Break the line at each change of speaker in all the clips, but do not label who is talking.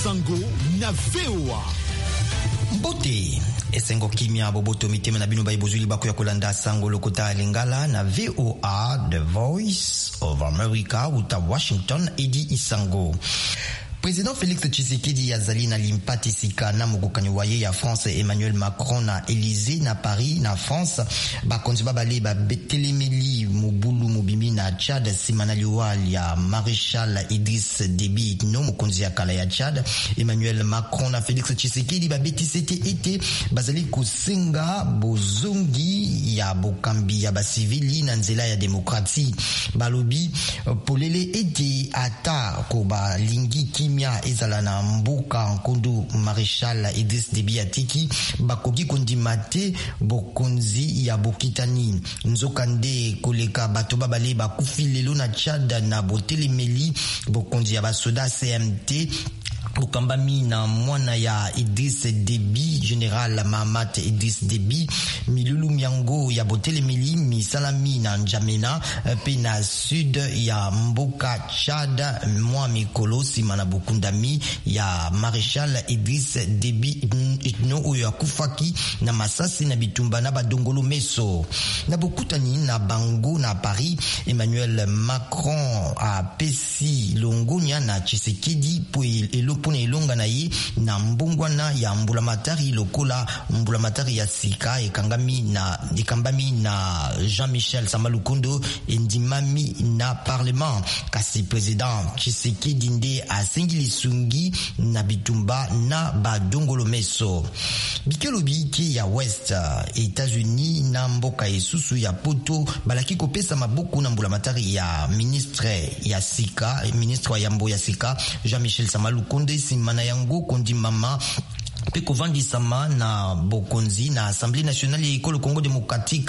Sango na VOA.
Mbote esengo kimia boboto mitema na bino baibozuli bako ya kolanda sango lokota lingala na VOA, The Voice of America uta Washington edi isango. Président Félix Tshisekedi azali na limpati sika na mokokanyo waye ya France Emmanuel Macron na Élysée na Paris na France bakonzi babale betelemeli mobulu mobimi na Tchad simana liwali ya Maréchal Idriss Déby no mokonzi ya kala ya Tchad. Emmanuel Macron na Félix Tshisekedi betisete ete bazali kusenga bozongi ya bokambi ya basivili na nzela ya demokrati balobi polele ete ata ko balingi kimia ezala na mbuka nkondo Maréchal Idriss Déby atiki bakoki kondimate bokonzi ya bokitani nzokande koleka bato babale bakufi lelo na Tchad na botelemeli bokonzi ya basoda CMT Bukambami na mwana ya Idriss Déby, Général Mahamat Idriss Déby, milulu miango ya botelemeli misalami na Njamena pe na sud ya mboka Tchad mwa mikolo sima na bukundami ya Maréchal Idriss Déby no oyo akufaki na masasi na bitumba na badongolo meso na bokutani na bango na Paris. Emmanuel Macron a pesi longonya na Tshisekedi pona ilonga na ye na mbungwana ya mbulamatari lokola mbulamatari ya sika ekambami na Jean-Michel Samalukondo endimami na parlement kasi président Tshisekedi nde asengili sungi na bitumba na badongolo meso bikelo biki ya West États-Unis na mboka esusu ya poto balaki kopesa maboko na mbulamatari ya ministre ya sika ministre ya mbo ya sika Jean-Michel Samalukondo simana yango kondi mama peko vandi sama na bokonzi na Assemblée nationale ya Ekolo Congo Démocratique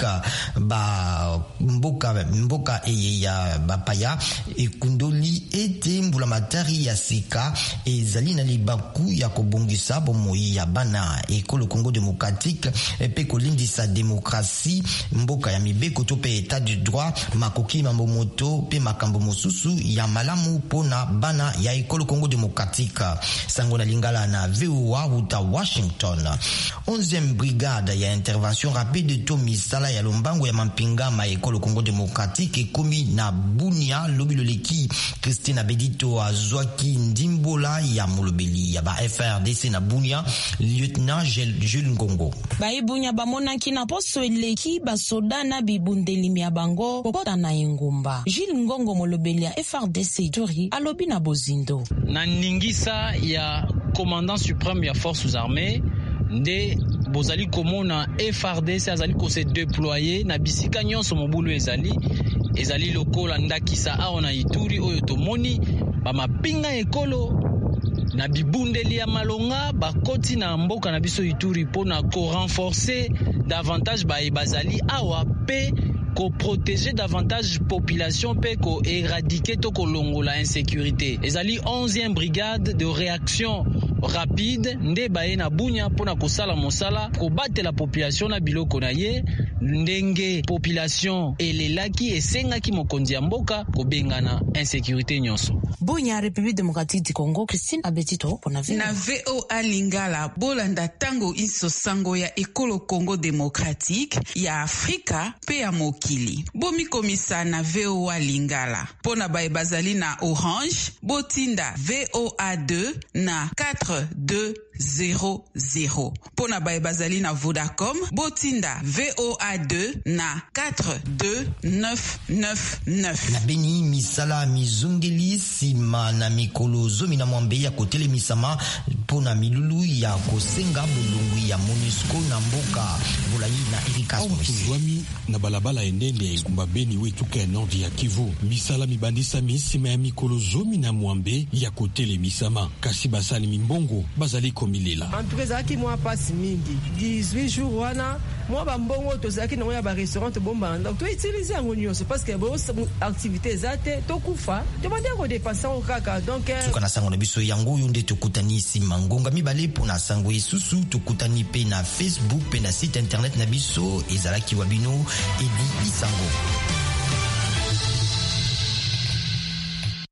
ba mboka ya bapaya ekundoli ete mbulamatari ya sika ezali na libaku ya kobongisa bomoi ya bana Ekolo Congo Démocratique peko lindisa demokrasi mboka ya mibeko to pe état de droit makoki mambo moto pe makambo mosusu ya malamu pona bana ya Ekolo Congo Démocratique sango na lingala na VOA uta Washington. 11e brigade ya intervention rapide to misala ya lombango ya mampinga ma Ekolo Congo Démocratique ekomi na Bunia lobiloleki Christina Bedito azwaki ndimbola ya molobeli ya ba FRDC na Bunia lieutenant Jules Ngongo.
Ba Bunia bamonaki na poso eleki basoda na bibundeli ya bango kokota na engumba. Jules Ngongo molobeli ya FRDC Tori alobi na bozindo.
Na ningisa ya commandant suprême ya forces armées nde bozali komona FRDC azali ko se déployer na bisika nyonso mobulu ezali lokola ndakisa aona na Ituri oyo tomoni ba mapinga ekolo na bibundeli ya malonga bakoti na mboka na biso Ituri pona ko renforcer davantage bazali awa pe ko protéger davantage population pe ko éradiquer to ko longola insécurité. Ezali 11e brigade de réaction rapide nde baye na Bunia pona kosala mosala ko battre la population na biloko na ye ndenge population elelaki esengaki mokonzi ya mboka ko bengana insécurité nyonso.
Bunia, République démocratique du Congo, Christine Abetito pona
na VOA Lingala bolanda tango inso sango ya Ekolo Congo Démocratique ya Afrika pe ya mokili. Bomi komisa na VOA Lingala pona baye bazali na Orange botinda VOA2 na 4200 pona baye bazali na Vodacom botinda VOA2 na 42999.
Na Beni misala mizungeli sima na mikolo zomi na mwambe ya kotele misama pona milulu ya kosenga bulungu ya MONUSCO na mboka Bulayi na Erika
Mwami na balabala endende ya engumba Beni wetuka ya nordi ya Kivu misala mibandisa misima ya mikolo zomi na mwambe ya kotele misama kasi basali mimbongo bazali komilela
antukezaki mwa pasi mingi 18 jours wana mwa bambongo tozalaki na ya ba restaurant bomba donc to utiliser yango nyonso parce que bo activité zate to kufa demande ko dépenser au kaka donc
tukana sango na biso yango yonde tokutani sima ngonga mibale pona sango isusu tokutani pe na Facebook pe na site internet na biso ezalaki wabino edi isango.